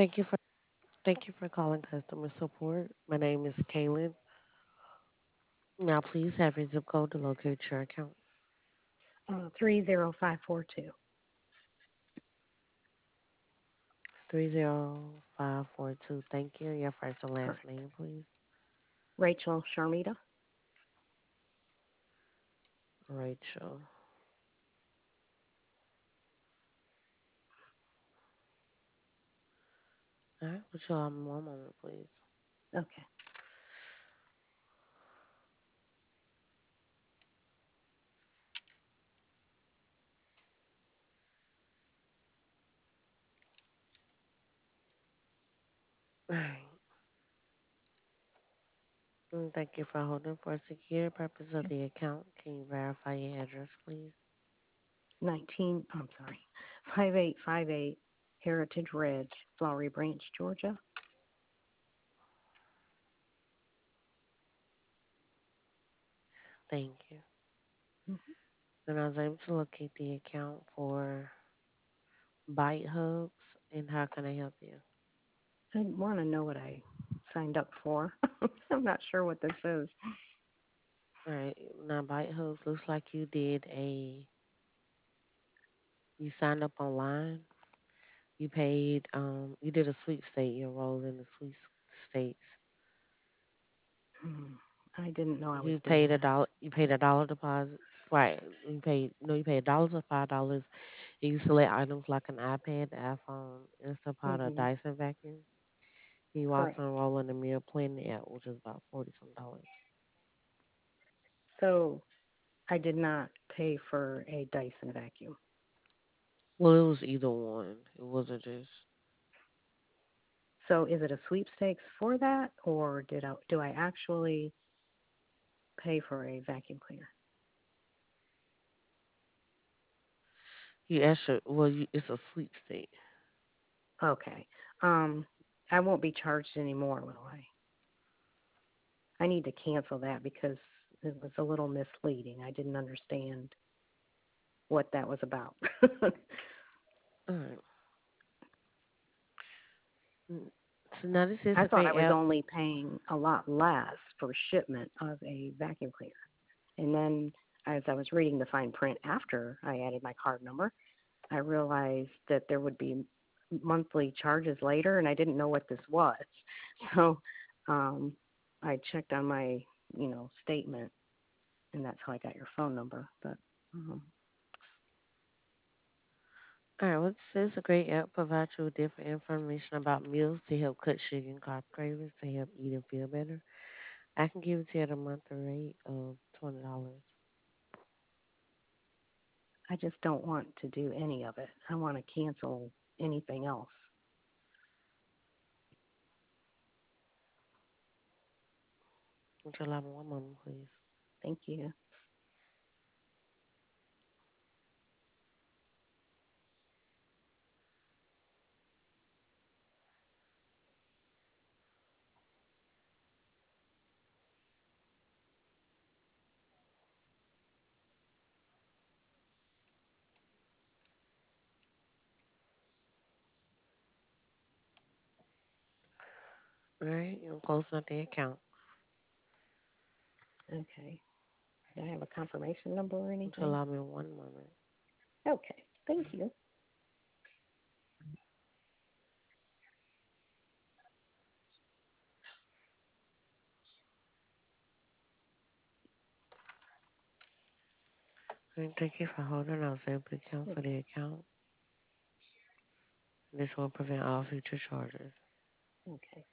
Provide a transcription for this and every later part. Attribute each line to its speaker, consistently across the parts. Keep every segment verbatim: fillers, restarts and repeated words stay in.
Speaker 1: Thank you for thank you for calling customer support. My name is Kaylin. Now please have your zip code to locate your account.
Speaker 2: Uh, three zero five four two.
Speaker 1: Three zero five four two. Thank you. Your first and last
Speaker 2: Correct.
Speaker 1: name, please.
Speaker 2: Rachel Sharmita.
Speaker 1: Rachel. All right. Would you allow me one moment, please?
Speaker 2: Okay.
Speaker 1: All right. Mm, Thank you for holding. For security purpose of the account, can you verify your address, please?
Speaker 2: nineteen, I'm sorry, five eight five eight Heritage Ridge, Flowery Branch, Georgia.
Speaker 1: Thank you.
Speaker 2: Mhm.
Speaker 1: Then I was able to locate the account for Bite Hubs. And how can I help you?
Speaker 2: I want to know what I signed up for. I'm not sure what this is.
Speaker 1: All right. Now, Bite Hubs looks like you did a you signed up online. You paid, um, you did a sweepstate. You enrolled in the sweepstakes.
Speaker 2: Hmm. I didn't know I was
Speaker 1: You
Speaker 2: doing
Speaker 1: paid a
Speaker 2: that.
Speaker 1: dollar. You paid a dollar deposit. Right. You paid no. You paid a dollar to five dollars. And you select items like an iPad, iPhone, Instapot, or
Speaker 2: Hmm.
Speaker 1: Dyson vacuum. You
Speaker 2: Correct.
Speaker 1: also enroll in the Meal Planning app, which is about forty some dollars.
Speaker 2: So I did not pay for a Dyson vacuum.
Speaker 1: Well, it was either one. It wasn't just.
Speaker 2: So is it a sweepstakes for that, or did I do I actually pay for a vacuum cleaner?
Speaker 1: You actually. Well, you, it's a sweepstate.
Speaker 2: Okay. Um, I won't be charged anymore, will I? I need to cancel that because it was a little misleading. I didn't understand what that was about.
Speaker 1: All right. Mm, So now this is
Speaker 2: I
Speaker 1: a
Speaker 2: thought I
Speaker 1: great
Speaker 2: was
Speaker 1: app.
Speaker 2: only paying a lot less for shipment of a vacuum cleaner. And then as I was reading the fine print after I added my card number, I realized that there would be monthly charges later, and I didn't know what this was. So um, I checked on my, you know, statement, and that's how I got your phone number. But um,
Speaker 1: All right, well, this is a great app. Provides you with different information about meals to help cut sugar and carb cravings to help eat and feel better. I can give it to you at a monthly rate of twenty dollars.
Speaker 2: I just don't want to do any of it. I want to cancel anything else.
Speaker 1: Would you allow me one moment, please?
Speaker 2: Thank you.
Speaker 1: All right, you're closing out the account.
Speaker 2: Okay. Do I have a confirmation number or
Speaker 1: Would you
Speaker 2: anything?
Speaker 1: allow me one moment?
Speaker 2: Okay. Thank you.
Speaker 1: All right, thank you for holding. I was able to account for
Speaker 2: Okay.
Speaker 1: the account. This will prevent all future charges.
Speaker 2: Okay.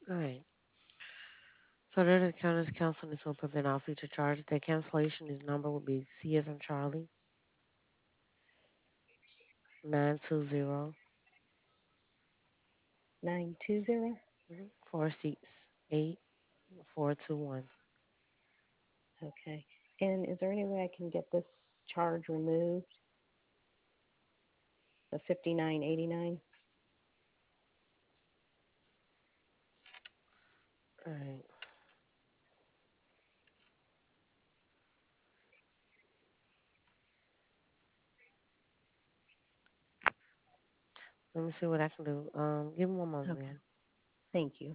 Speaker 1: All right. So that account is canceling. This will prevent all future charges. The cancellation is number will be C as in Charlie nine two zero
Speaker 2: Nine two zero.
Speaker 1: four six eight four two one.
Speaker 2: Okay. And is there any way I can get this charge removed? The fifty nine eighty nine.
Speaker 1: All right. Let me see what I can do. Um, give me one moment,
Speaker 2: Okay.
Speaker 1: man.
Speaker 2: Thank you.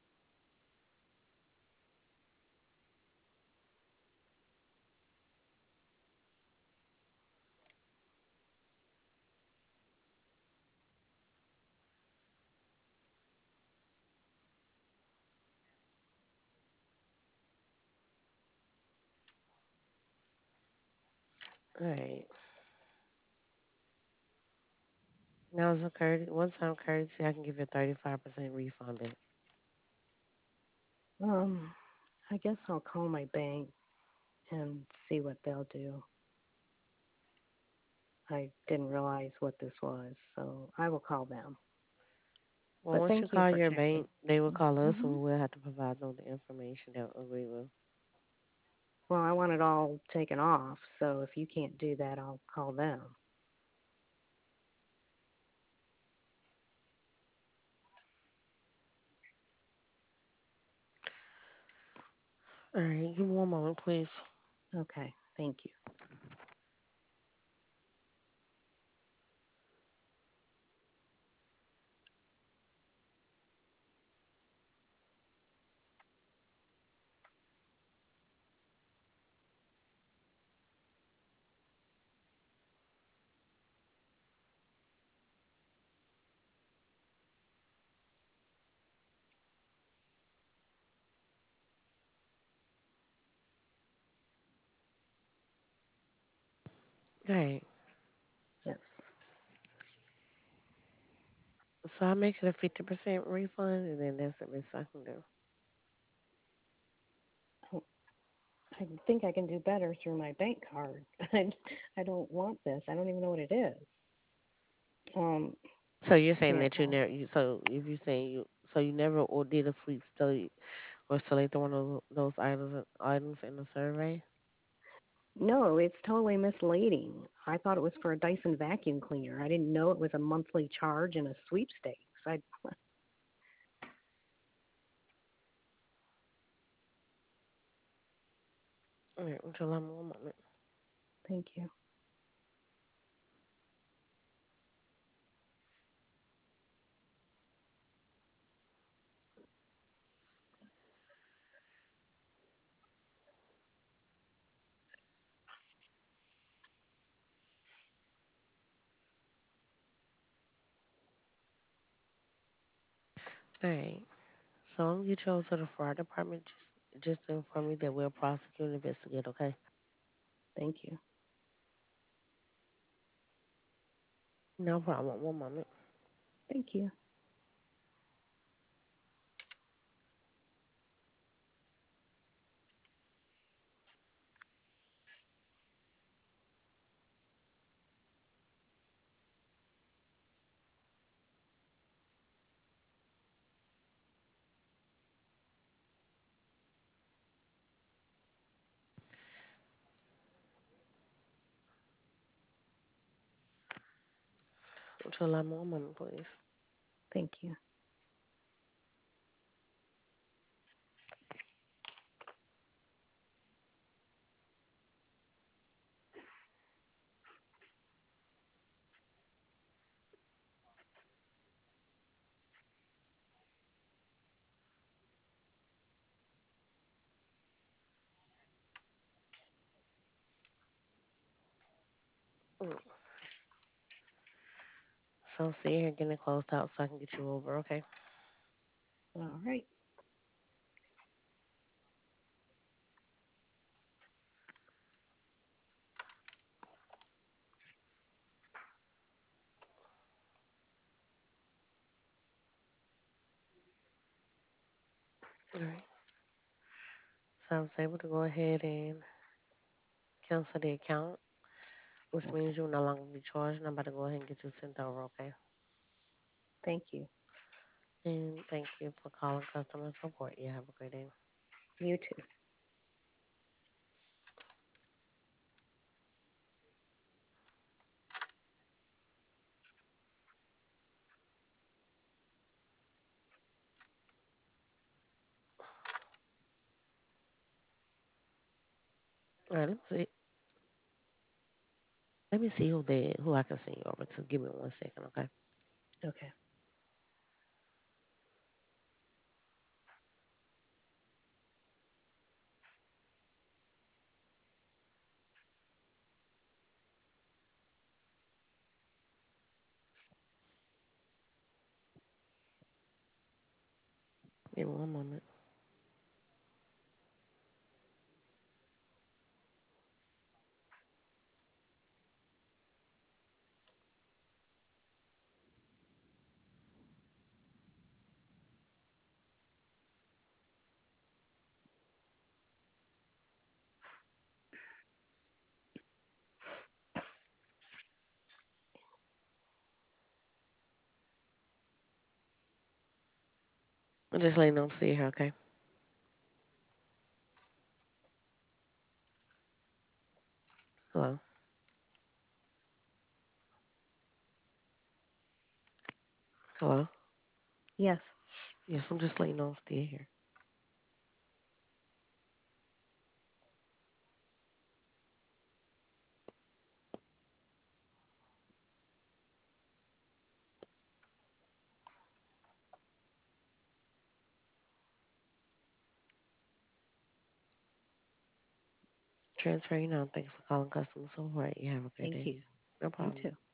Speaker 1: All right. Now as a courtesy, one time courtesy, I can give you a thirty-five percent refund back.
Speaker 2: Um, I guess I'll call my bank and see what they'll do. I didn't realize what this was, so I will call them.
Speaker 1: Well,
Speaker 2: But
Speaker 1: once you
Speaker 2: thank you
Speaker 1: call
Speaker 2: for
Speaker 1: your
Speaker 2: checking.
Speaker 1: bank, they will call us,
Speaker 2: Hmm.
Speaker 1: and we'll have to provide them the information they'll agree with.
Speaker 2: Well, I want it all taken off, so if you can't do that, I'll call them.
Speaker 1: All right, give me one moment, please.
Speaker 2: Okay, thank you.
Speaker 1: All right.
Speaker 2: Yes.
Speaker 1: So I make it a fifty percent refund, and then that's the best I can do.
Speaker 2: Oh, I think I can do better through my bank card. I, I don't want this. I don't even know what it is. Um,
Speaker 1: So you're saying
Speaker 2: yeah,
Speaker 1: that you never, you, so if you say you, so you never or did a sleep study or select one of those those items items in the survey?
Speaker 2: no, it's totally misleading. I thought it was for a Dyson vacuum cleaner. I didn't know it was a monthly charge and a sweepstakes. I
Speaker 1: All right, until I'm one moment.
Speaker 2: thank you.
Speaker 1: All right. So I'm gonna get you over to the fraud department just just to inform you that we'll prosecute and investigate. Okay.
Speaker 2: Thank you.
Speaker 1: No problem. One moment.
Speaker 2: Thank you.
Speaker 1: Until I'm one moment, please.
Speaker 2: Thank you.
Speaker 1: Mm. So see here, getting it closed out so I can get you over. Okay.
Speaker 2: All right.
Speaker 1: All right. So I was able to go ahead and cancel the account, which
Speaker 2: Okay.
Speaker 1: means you'll no longer be charged. And I'm about to go ahead and get you sent over, okay?
Speaker 2: Thank you.
Speaker 1: And thank you for calling customer support. You have a great day.
Speaker 2: You too.
Speaker 1: All right, let me see. Let me see who they who I can send you over to. Give me one second, okay?
Speaker 2: Okay.
Speaker 1: Give me one moment. I'm just letting them see here, okay? Hello. Hello.
Speaker 2: Yes.
Speaker 1: Yes, I'm just letting them see here. Transfer you now. Thanks for calling customer support. You have a great
Speaker 2: Thank
Speaker 1: day.
Speaker 2: you.
Speaker 1: No
Speaker 2: You
Speaker 1: problem.
Speaker 2: too.